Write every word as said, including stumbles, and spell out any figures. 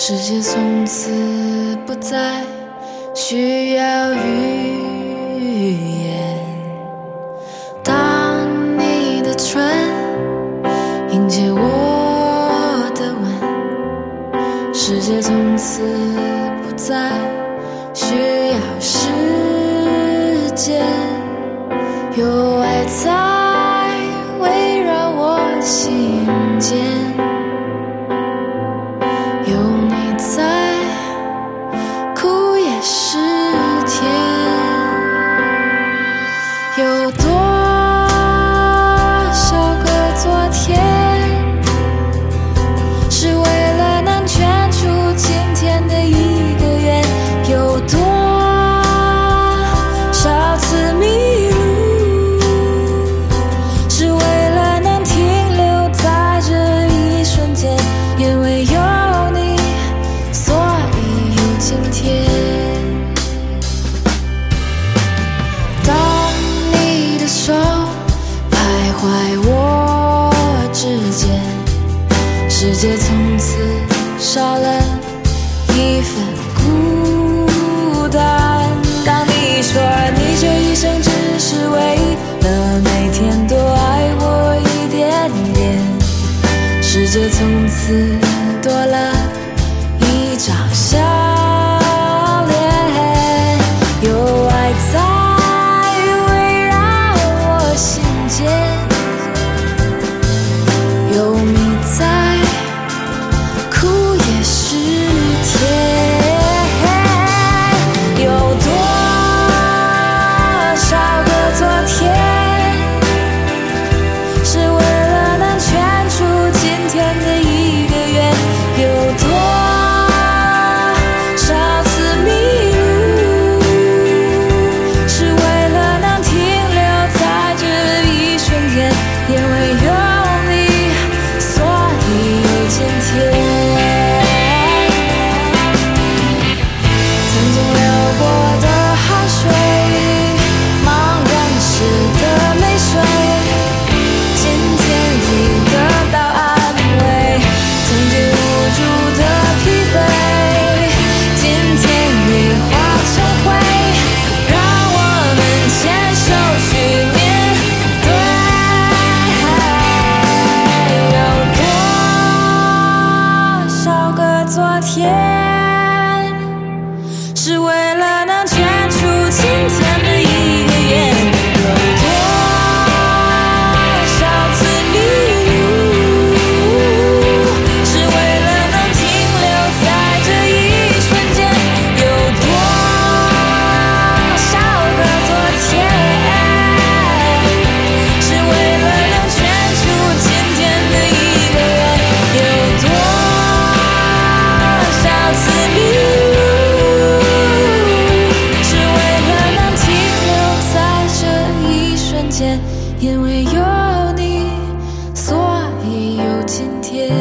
世界从此不再需要语言。当你的唇迎接我的吻，世界从此不再需要时间，有爱在围绕我心间，有你在，哭也是甜。有多少个昨天，是为了能圈出今天的一个圆？有多少次迷路，是为了能停留在这一瞬间？因为有你，所以有今天。当你的手徘徊我指尖，世界从此少了一份孤单。当你说你这一生只是为了每天多爱我一点点，世界从此多了一张笑脸，有爱在围绕我心间，有你在，哭也是甜。有多少个昨天，是为了能圈出今天的一个圆？有多少次迷路，是为了能停留在这一瞬间？因为有你，所以有今天。曾经流过的汗水，茫然时的泪水，今天已得到安慰。曾经无助的疲惫，今天已化成灰，让我们牵手去面对。有多少个昨天，是为了能圈出今天的一个圆？有多少次迷路，是为了能停留在这一瞬间？有多少个昨天，是为了能圈出今天的一个圆？有多少次迷路，是为了能停留在这一瞬间？因为有你，所以有今天。